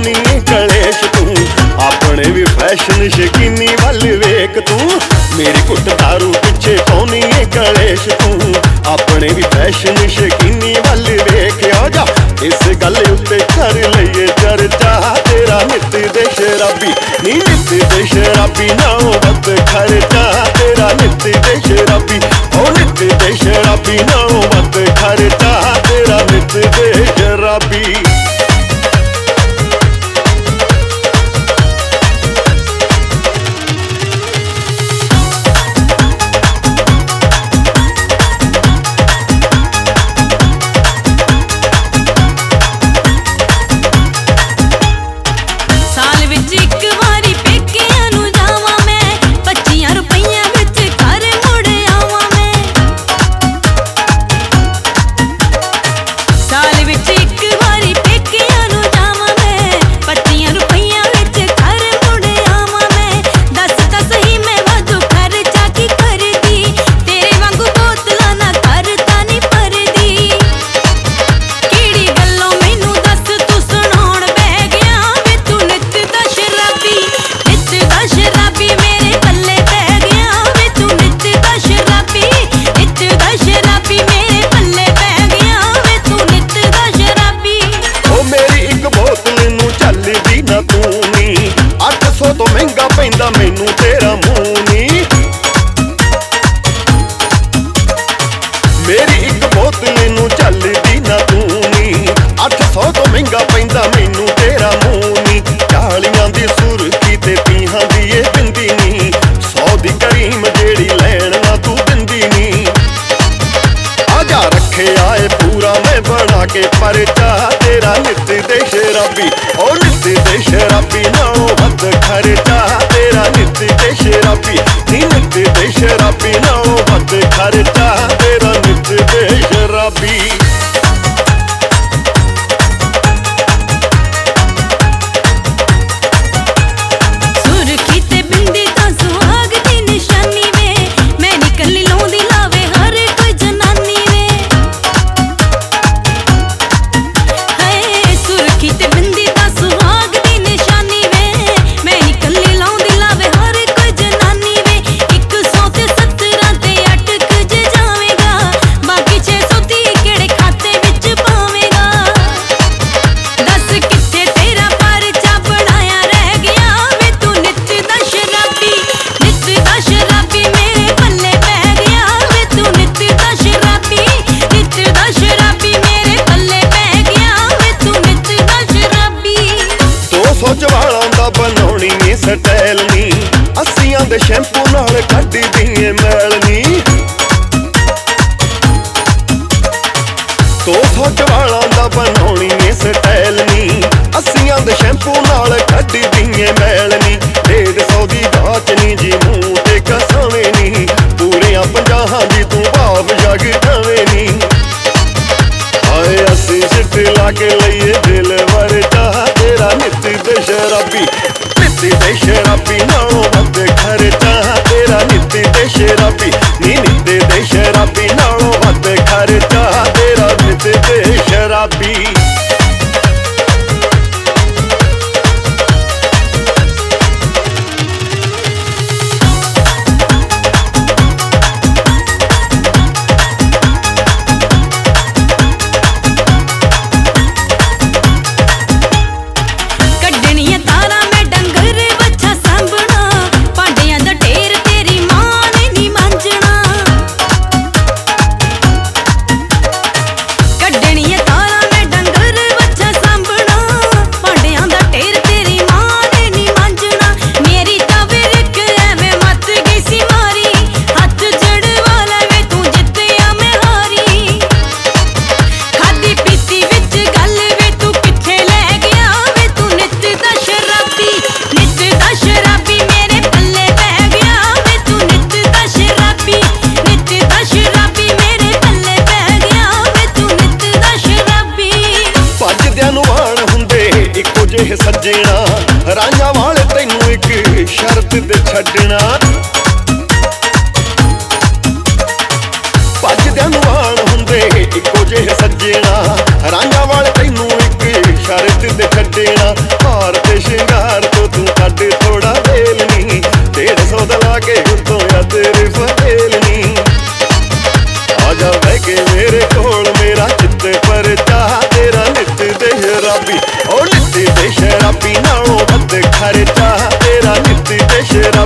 पाउनी कलेश तू, अपने भी फैशन शकीनी वल वेख तू। मेरी कुट दारू पिछे पाउनी कलेश तू, अपने भी फैशन शकीनी वल वेख। आ जा इस गल उत्ते कर लईए चर्चा, तेरा नित दे शराबी नी नित दे शराबी नालों वध खर्चा। तेरा नित दे शराबी ओ नित दे शराबी नालों वध खर्चा। तेरा नित दे शराबी। तो महंगा पैंदा मैनू तेरा मुंह नी। मेरी एक बोतल नू चलदी ना तू नी, 800 तो महंगा पैंदा मैनू तेरा मुंह नी। 40 दी सुरखी ते 30 दी ये बिंदी नी, 100 दी करीम जेड़ी लैण ना तू दिंदी नी। आजा रखे आए पूरा मैं बना के परचा, तेरा नित दे शराबी ओ नित दे शराबी नालों वध खर्चा। तेरा नित दे शराबी नी नित दे शराबी नालों वध खर्चा। तेरा नित दे शराबी। बनाउणी नी स्टाइल नी, 80 दे शैंपू नाल कड्डी दी मैल नी। 200 वालां दा बनाउणी नी स्टाइल नी, 80 दे शैंपू नाल कड्डी दी मैल नी। 150 दी गाच नी जी मूंह ते कसावे नी, पूरे 50 दी तू भाव जग जावे नी। हाय असी सिट ला के लईए दिल वरचा, तेरा नित दे शराबी नित दे शराबी नालों वध खर्चा। तेरा नित दे शराबी नी नित दे शराबी नालों वध खर्चा। तेरा नित दे शराबी। जे सजना रांझा वाले तैनू एक शर्त ते छड्डना। भजदियां नूं वाल हुंदे इक्को जिहे सजना, रांझा वाले तैनू एक शर्त ते छड्डना। ਵੇ ਸ਼ਰਾਬੀ